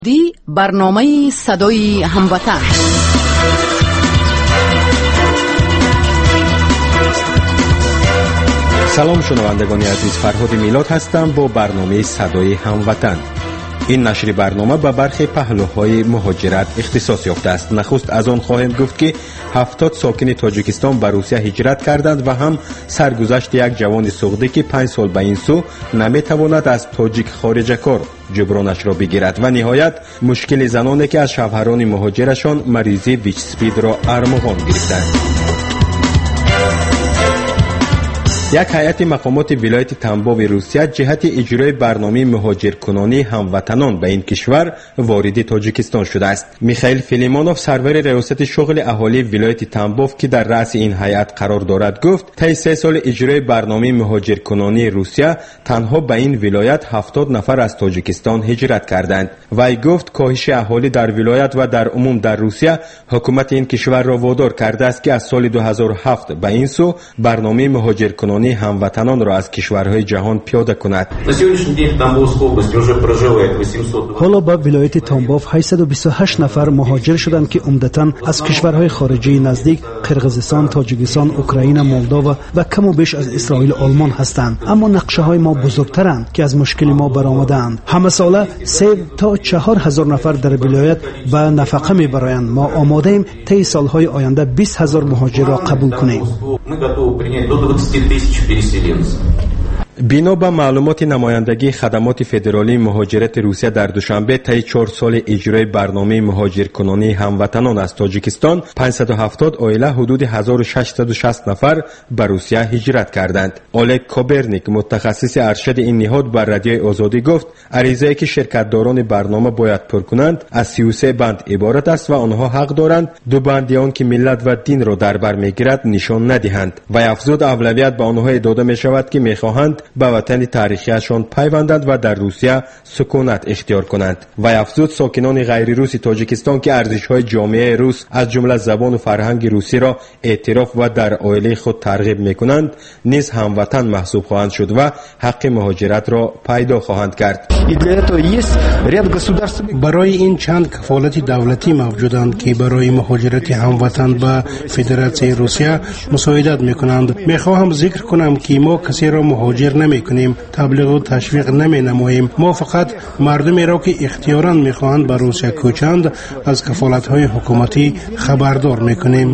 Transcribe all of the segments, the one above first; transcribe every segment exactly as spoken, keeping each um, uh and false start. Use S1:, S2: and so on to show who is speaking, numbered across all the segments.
S1: دی برنامه صدای هموطن.
S2: سلام شنوندگان عزیز، فرهاد میلاد هستم با برنامه صدای هموطن. این نشر برنامه به برخی پهلوهای مهاجرت اختصاص یافته است. نخست از آن خواهیم گفت که هفتاد ساکن تاجیکستان به روسیه هجرت کردند و هم سرگذشت یک جوان سوخته که پنج سال به این سو نمیتواند از تاجیک خارج کار جبرانش را بگیرد و نهایت مشکل زنانی که از شوهران مهاجرشان مریضی ویچ سپید را ارمغان گرفتند. یک هیئت مقامات ولایت تنباو روسیه جهت اجرای برنامه مهاجرکنانی هموطنان به این کشور وارد تاجیکستان شده است. میخائیل فیلیمونوف سرور ریاست شغل اهالی ولایت تنباو که در رأس این هیئت قرار دارد گفت طی سه سال اجرای برنامه مهاجرکنانی روسیه تنها به این ولایت هفتاد نفر از تاجیکستان هجرت کردند. وی گفت کاهش اهالی در ولایت و در عموم در روسیه حکومت این کشور را وادار کرده است که از سال دو هزار و هفت به این سو برنامه مهاجرکنانی هموطنان را از کشورهای جهان پیاده کند.
S3: حالا به ولایت تنباو هشتصد و بیست و هشت نفر مهاجر شدند که عمدتاً از کشورهای خارجی نزدیک قرقیزستان، تاجیکستان، اوکراین، مولداوا و کم و بیش از اسرائیل آلمان هستند. اما نقشه های ما بزرگترند که از مشکل ما برآمدند. همه ساله سه تا چهار هزار نفر در ولایت به نفقه میبرند. ما آماده ایم طی سالهای آینده بیست هزار مهاجر را قبول کنیم.
S2: بنا به معلومات نمایندگی خدمات فدرالی مهاجرت روسیه در دوشنبه طی چهار سال اجرای برنامه مهاجرکنانی هموطنان از تاجیکستان پانصد و هفتاد عائله حدود هزار و ششصد و شصت نفر به روسیه هجرت کردند. اولگ کوبرنیک متخصص ارشد این نهاد بر رادیوی آزادی گفت عریضه‌ای که شرکت‌داران برنامه باید پر کنند از سی و سه بند عبارت است و آنها حق دارند دو بندی آن که ملت و دین را در بر میگیرد نشان ندهند. و افزود اولویت به آنها داده می شود که میخواهند به وطن تاریخیشان پیوندند و در روسیه سکونت اختیار کنند. و افزود ساکنان غیر روسی تاجیکستان که ارزش‌های جامعه روس از جمله زبان و فرهنگ روسی را اعتراف و در عائله خود ترغیب می‌کنند نیز هموطن محسوب خواهند شد و حق مهاجرت را پیدا خواهند کرد.
S3: برای این چند کفالت دولتی موجودند که برای مهاجرت هموطن به فدراسیون روسیه مساعدت می‌کنند. می‌خواهم ذکر کنم که ما کسی را مهاجر نمی کنیم، تبلیغ و تشویق نمی نماییم. ما فقط مردمی را که اختیاراً میخواهند به روسیه کوچند از کفالت های حکومتی خبردار میکنیم.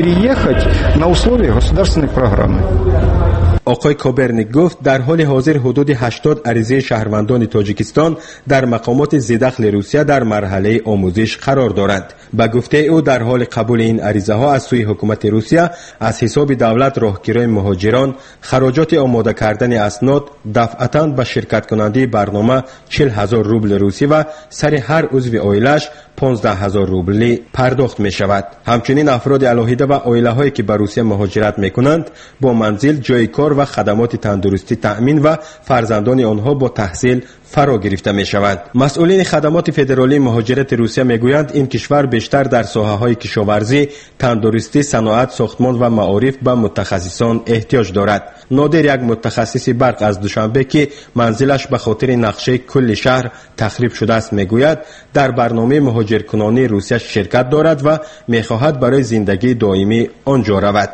S2: آقای کوبرنیک گفت در حال حاضر حدود هشتاد عریضه شهروندان تاجیکستان در مقامات ذی‌دخل روسیه در مرحله آموزش قرار دارند. به گفته او در حال قبول این عریضه ها از سوی حکومت روسیه از حساب دولت راهگیری مهاجران خراجات آماده کردن اسناد دفعتاً به شرکت کننده برنامه چهل هزار روبل روسی و سر هر عضو عائله‌اش پانزده هزار روبل پرداخت می شود. همچنین افراد علاهیده و عائله هایی که به روسیه مهاجرت می کنند با منزل، جای کار و خدمات تندرستی تأمین و فرزندان آنها با تحصیل فرا گرفته می شوند. مسئولین خدمات فدرالی مهاجرت روسیه می گویند این کشور بیشتر در ساحه های کشاورزی، تندرستی، صنعت، ساختمان و معارف به متخصصان احتیاج دارد. نادر یک متخصص برق از دوشنبه که منزلش به خاطر نقشه کل شهر تخریب شده است می گوید در برنامه مهاجرکنانی روسیه شرکت دارد و می خواهد برای زندگی دائمی آنجا رود.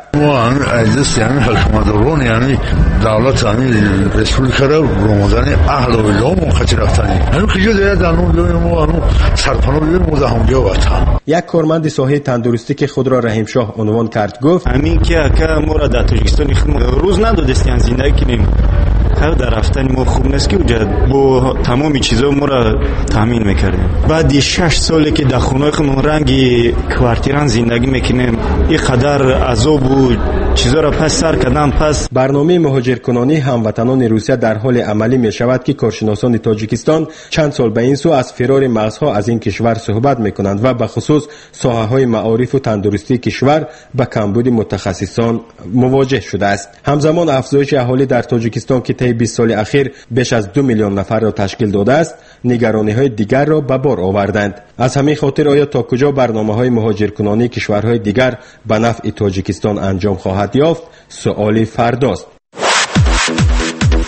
S4: دولت یعنی رسپوبلیکا را رومدن اهل و ولام خاطر رفتنی همین که جدا در اون لومو انو سرپناه بیرون مزاحمجا وطن.
S2: یک کارمند ساحه تندرستی که خود را رحیم شاه عنوان کرد گفت
S5: همین که که ما را در تاجیکستان روز ندادستین زندگی کنیم. هر در رفتن ما خوب نیست که با تمامی چیزا ما را تامین میکردیم. بعد شش سالی که در خونه خودمون رنگی کوارتیران زندگی میکنیم این قدر عذاب و چیزا را پس سر کردن. پس
S2: برنامه مهاجرکنانی هموطنان روسیه در حال عملی می شود که کارشناسان تاجیکستان چند سال به این سو از فرار مرزها از این کشور صحبت میکنند و به خصوص ساحه های معارف و تندرستی کشور به کمبود متخصصان مواجه شده است. همزمان افزایش اهالی در تاجیکستان که طی بیست سال اخیر بیش از دو میلیون نفر را تشکیل داده است نگرانی های دیگر را به بار آوردند. از همین خاطر آیا تا کجا برنامه های مهاجرکنانی کشورهای دیگر به نفع تاجیکستان انجام خواهد یافت سؤال فرداست.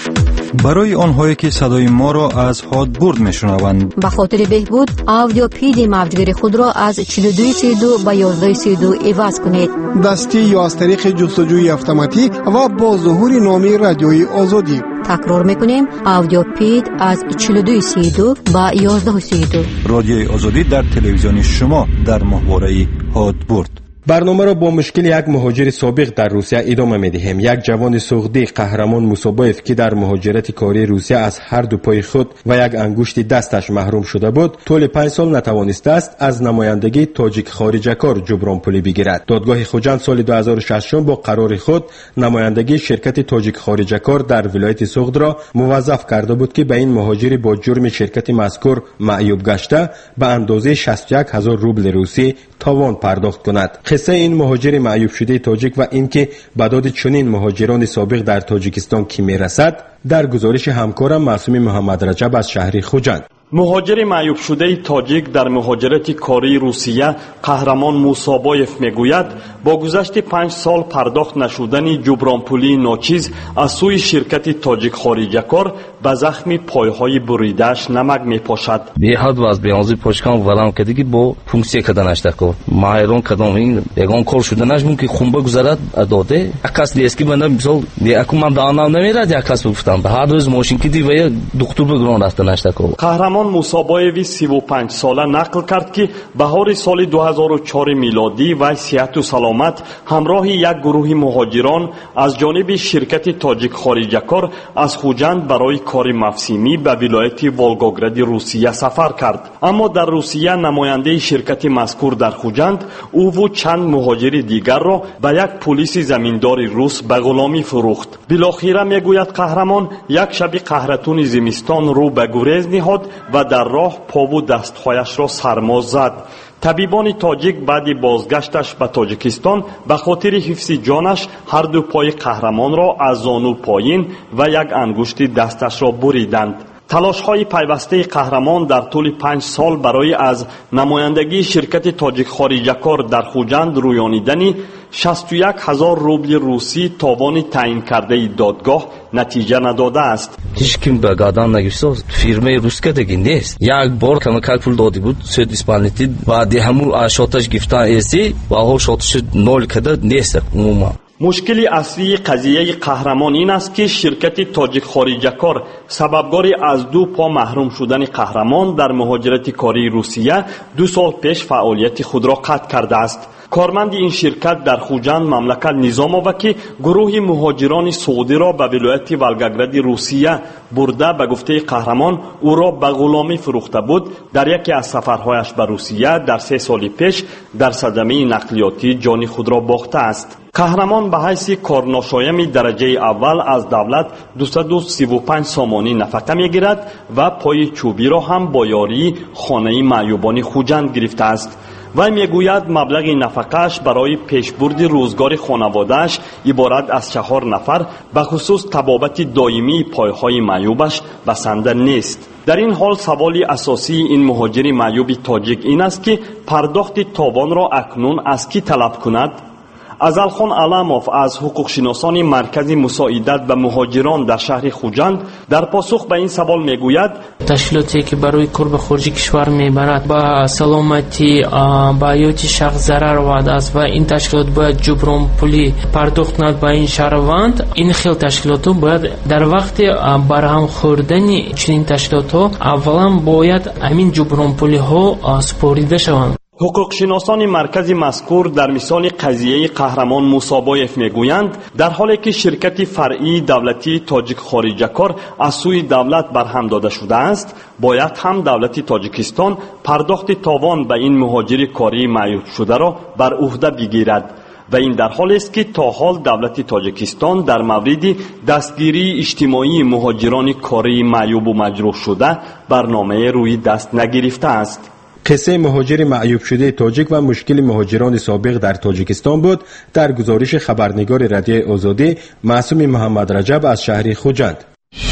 S6: برای آنهایی که صدای ما را از هادبورد میشنوند،
S7: به خاطر بهبود آدیو پی دی موجگیر خود را از چهل و دو سی و دو به یازده سی و دو عوض کنید.
S8: دستی یا از طریق جستجوی اتوماتیک و با ظهور نامی رادیوی آزادی.
S7: تکرار میکنیم، آدیو پید از چهل و دو سی و دو به یازده سی و دو.
S6: رادیوی آزادی در تلویزیون شما در ماهواره هادبورد.
S2: برنامه را با مشکل یک مهاجر سابق در روسیه ادامه می‌دهیم. یک جوان سوخدی قهرمان موسابایف که در مهاجرت کاری روسیه از هر دو پای خود و یک انگشت دستش محروم شده بود، طول پنج سال نتوانسته است از نمایندگی تاجیک خارجه کار جبران پولی بگیرد. دادگاه خوجند سال دو هزار و شش با قرار خود نمایندگی شرکت تاجیک خارجه کار در ولایت سوخد را موظف کرده بود که به این مهاجر با جرم شرکت مذکور معیوب گشته به اندازه شصت و یک هزار روبل روسی تاوان پرداخت کند. قصه این مهاجر معیوب شده تاجیک و اینکه بداد چنین مهاجران سابق در تاجیکستان کی میرسد در گزارش همکارم معصوم محمد رجب از شهر خوجند.
S9: مهاجر معیوب شده تاجیک در مهاجرت کاری روسیه قهرمان موسابایف میگوید با گذشت پنج سال پرداخت نشدن جبران پولی ناچیز از سوی شرکت تاجیک خارجه کار به زخم پایهای بریده‌اش نمک میپاشد.
S10: بیحد و از بیانزی پاشکان ولام کدی با فونکسیه کدنش دکو ماهرون کدام این یگان کار شدنش ممکن خونبه گذرد داده اکاس دیسکی بنده مثال دیاکو من دانم نمیرد اکاس گفتم به هر روز ماشین کدی و دکتر بگران رفتنش دکو.
S9: قهرمان موسابایوی سی و پنج ساله نقل کرد که بهار سال دو هزار و چهار میلادی و صحت و سلامت همراه یک گروه مهاجران از جانب شرکت تاجیک خارجه کار از خوجند برای کار موسمی به ولایت ولگوگراد روسیه سفر کرد. اما در روسیه نماینده شرکت مذکور در خوجند او و چند مهاجر دیگر را به یک پلیس زمیندار روس به غلامی فروخت. بالاخره میگوید قهرمان یک شب قهرتون زمستان رو به گریز نهاد و در راه پا و دستهایش را سرما زد. طبیبان تاجیک بعد بازگشتش به تاجیکستان به خاطر حفظ جانش هر دو پای قهرمان را از زانو پایین و یک انگشت دستش را بریدند. تلاش های پیوسته قهرمان در طول پنج سال برای از نمایندگی شرکت تاجیک خارجه کار در خوجند رویانیدن شصت و یک هزار روبل روسی تاوان تعیین کرده دادگاه نتیجه نداده است.
S10: هیچ کیم به گادان نگیسته فیرمه روسکه دیگه نیست. یک بار کمکل پول دادی بود سود اسپانیتی و دی همون شاتش گفتن ایسی و حال شاتش نول کده نیست عموما.
S9: مشکل اصلی قضیه قهرمان این است که شرکت تاجیک خارجه کار سببگار از دو پا محروم شدن قهرمان در مهاجرت کاری روسیه دو سال پیش فعالیت خود را قطع کرده است. کارمند این شرکت در خوجند مملکت نظام آورد که گروه مهاجران سعودی را به ولایت ولگوگراد روسیه برده به گفته قهرمان او را به غلامی فروخته بود. در یکی از سفرهایش به روسیه در سه سال پیش در صدمه نقلیاتی جان خود را باخته است. قهرمان به حیث کارناشایم درجه اول از دولت دویست و سی و پنج سامانی نفقه میگیرد و پای چوبی را هم با یاری خانه معیوبان خوجند گرفته است. و میگوید مبلغ نفقه‌اش برای پیشبرد روزگار خانواده‌اش عبارت از چهار نفر به خصوص طبابت دائمی پایهای معیوبش بسنده نیست. در این حال سوال اساسی این مهاجر معیوب تاجیک این است که پرداخت تاوان را اکنون از کی طلب کند؟ ازلخان علموف از حقوق شناسان مرکز مساعدت به مهاجران در شهر خوجند در پاسخ به این سوال میگوید
S11: تشکیلاتی که برای کار به خارج کشور میبرد با سلامتی با حیات شخص ضرر وارد است و این تشکیلات باید جبران پولی پرداخت کند به این شهروند. این خیلی تشکیلات باید در وقت برهم خوردن چنین تشکیلات ها اولا باید همین جبران پولی ها سپاریده شوند.
S9: حقوق شناسان مرکز مذکور در مثال قضیه قهرمان موسابایف میگویند در حالی که شرکت فرعی دولتی تاجیک خارجه کار از سوی دولت برهم داده شده است، باید هم دولت تاجیکستان پرداخت تاوان به این مهاجر کاری معیوب شده را بر عهده بگیرد. و این در حالی است که تا حال دولت تاجیکستان در مورد دستگیری اجتماعی مهاجران کاری معیوب و مجروح شده برنامه روی دست نگرفته است.
S2: قصه مهاجر معیوب شده تاجیک و مشکل مهاجران سابق در تاجیکستان بود در گزارش خبرنگار رادیو آزادی معصوم محمد رجب از شهر خوجند.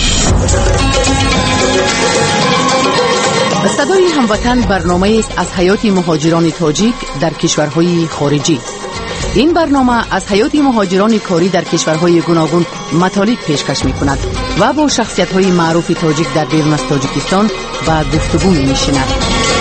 S1: صدای هموطن برنامه است از حیات مهاجران تاجیک در کشورهای خارجی. این برنامه از حیات مهاجران کاری در کشورهای گوناگون مطالب پیشکش می کند. و با شخصیت‌های معروف تاجیک در بیرون از تاجیکستان و گفتگو می‌نشیند.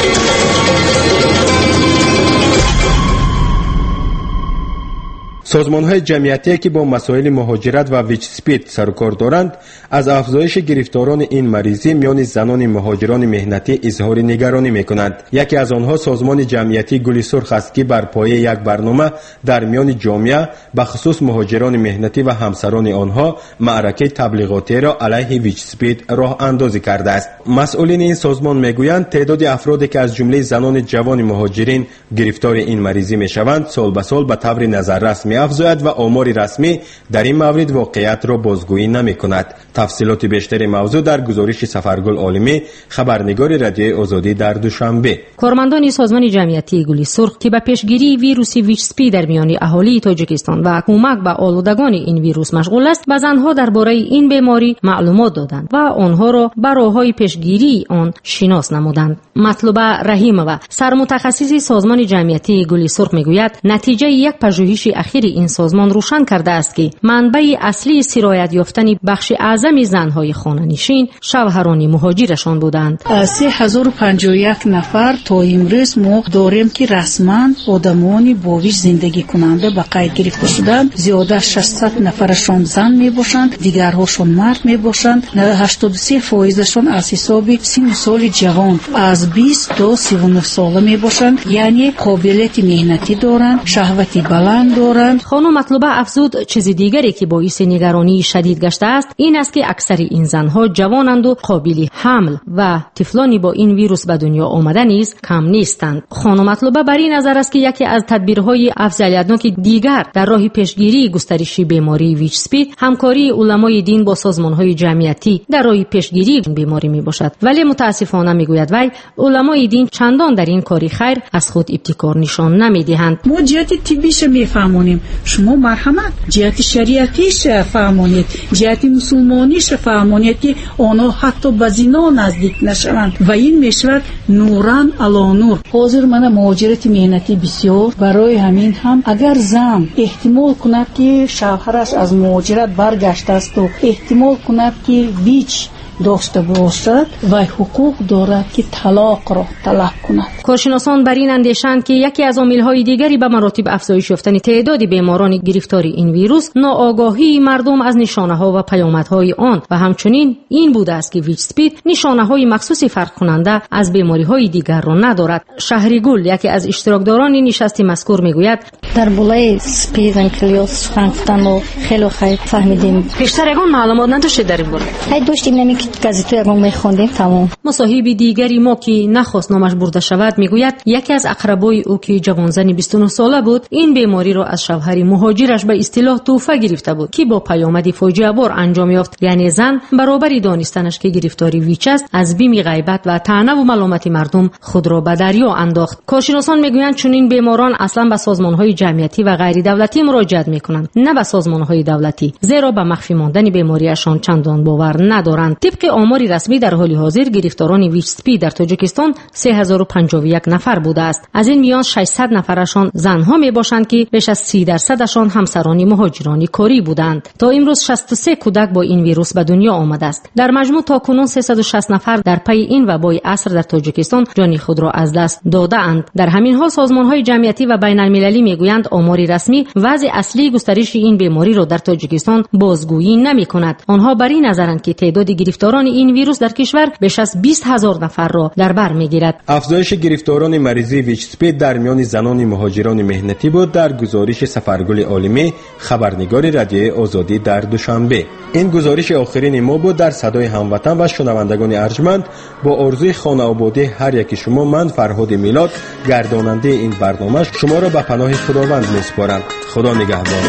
S2: سازمان‌های جمعیتی که با مسائل مهاجرت و ویچ سپید سر و کار دارند از افزایش گرفتاران این مریضی میان زنان مهاجران مهنتی اظهار نگرانی می‌کنند. یکی از آنها سازمان جمعیتی گل سرخ است که بر پایه یک برنامه در میان جامعه به خصوص مهاجران مهنتی و همسران آنها معرکه تبلیغاتی را علیه ویچ سپید راه اندازی کرده است. مسئولین این سازمان میگویند تعداد افرادی که از جمله زنان جوان مهاجرین گرفتار این مریضی میشوند سال به سال به طور نظررس افزاید و آمار رسمی در این مورد واقعیت را بازگویی نمی کند. تفصیلات بیشتر موضوع در گزارش سفرگل عالمی خبرنگار رادیوی آزادی در دوشنبه.
S12: کارمندان سازمان جمعیتی گل سرخ که به پیشگیری ویروس ویچ سپید در میان اهالی تاجیکستان و کمک به آلودگان این ویروس مشغول است، به زنها درباره این بیماری معلومات دادند و آنها را به راه‌های پیشگیری آن شناس نمودند. مطلوبه رحیمова سرمتخصص سازمان جمعیتی گل سرخ میگوید نتیجه یک پژوهش اخیر این سازمان روشن کرده است که منبع اصلی سرایت یافتن بخش اعظم زنهای خانه‌نشین شوهران مهاجرشان بودند.
S13: سه هزار و پنجاه و یک نفر تا امروز ما داریم که رسما آدمانی با ویژ زندگی کننده به قید گرفته شدند. زیاده ششصد نفرشان زن می باشند، دیگرهاشون مرد می باشند. هشتاد و سه فایزشان از حساب سن سال جوان از بیست تا سی و نه ساله می باشند، یعنی قابلیت مهنتی دارند، شهوتی بلند دارند.
S12: خانم مطلوبه افزود چیز دیگری که باعث نگرانی شدید گشته است این است که اکثر این زنها جوانند و قابل حمل و طفلانی با این ویروس به دنیا آمده نیز کم نیستند. خانم مطلوبه بر این نظر است که یکی از تدبیرهای افضلیتناک دیگر در راه پیشگیری گسترش بیماری ویچ سپید همکاری علمای دین با سازمانهای جمعیتی در راه پیشگیری بیماری می باشد، ولی متاسفانه میگوید وی علمای دین چندان در این کاری خیر از خود ابتکار نشان نمیدهند.
S13: ما جهت طبیش میفهمونیم، شما مرحمت جهت شریعتیش فهمونید، جهت مسلمانیش فهمونید که آنها حتی به زنا نزدیک نشوند و این میشود نوران علی نور. حاضر من مهاجرت مهنتی بسیار، برای همین هم اگر زن احتمال کند که شوهرش از مهاجرت برگشته است و احتمال کند که ویچ داشته باشد و حقوق دارد که طلاق را طلب کند.
S12: کارشناسان بر این اندیشند که یکی از عامل‌های دیگری به مراتب افزایش یافتن تعداد بیماران گرفتار این ویروس ناآگاهی مردم از نشانه‌ها و پیامدهای آن و همچنین این بوده است که ویچ سپید نشانه‌های مخصوصی فرق کننده از بیماری‌های دیگر را ندارد. شهریگل یکی از اشتراکداران نشست مذکور میگوید
S14: در بالای سپید انکلیوس خنفتن و خیلی خیلی فهمیدیم.
S12: بیشتر یگان معلومات نداشتید در این باره؟
S14: های داشتیم نمی گازیتو یگان میخوندیم تمام.
S12: مصاحب دیگری ما که نخواست نامش برده شود میگوید یکی از اقربای او که جوانزنی بیست و نه ساله بود این بیماری را از شوهر مهاجرش به اصطلاح توفه گرفته بود که با پیامد فاجعه بار انجام یافت، یعنی زن برابر دانستنش که گرفتاری ویچ است از بیم غیبت و طعنه و ملامت مردم خود را به دریا انداخت. کارشناسان میگویند چون این بیماران اصلا به سازمان‌های جمعیتی و غیر دولتی مراجعت میکنند نه به سازمان‌های دولتی، زیرا به مخفی ماندن بیماریشان چندان باور ندارند. طبق آمار رسمی در حال حاضر گرفتاران ویچ سپید در تاجیکستان سه هزار و پنجاه و یک نفر بوده است. از این میان ششصد نفرشان زنها می باشند که بیش از سی درصدشان همسران مهاجران کاری بودند. تا امروز شصت و سه کودک با این ویروس به دنیا آمده است. در مجموع تاکنون سیصد و شصت نفر در پی این وبای عصر در تاجیکستان جان خود را از دست داده‌اند. در همین حال سازمان‌های جمعیتی و بین‌المللی میگویند آمار رسمی وضع اصلی گسترش این بیماری را در تاجیکستان بازگویی نمی‌کند. آنها بر این نظرند که تعداد گرفتاران این ویروس در کشور بیش از بیست هزار نفر را در بر میگیرد.
S2: افزایش گرفتاران مریضی ویچ سپید در میان زنان مهاجران مهنتی بود در گزارش سفرگل عالمی خبرنگار رادیوی آزادی در دوشنبه. این گزارش آخرین ما بود. در صدای هموطن و شنوندگان ارجمند با آرزوی خانه آبادی هر یک شما، من فرهاد میلاد گرداننده این برنامه شما را به پناه خداوند میسپارم. خدا نگهدار.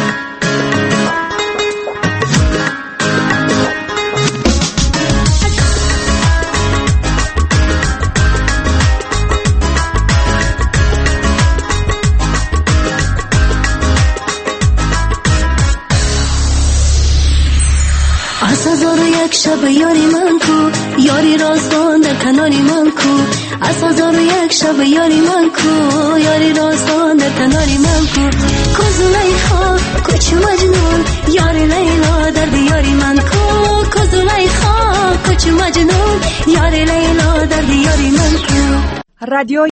S15: از هزار و یک شب یاری من کو، یاری راستان در کنار یاری من کو، از هزار و یک شب یاری من کو، یاری راستان در کناری من کو. کو زلیخا کوچ مجنون یاری لیلا در دیاری من کو، کو زلیخا کوچ مجنون یاری لیلا در دیاری من کو.
S16: رادیو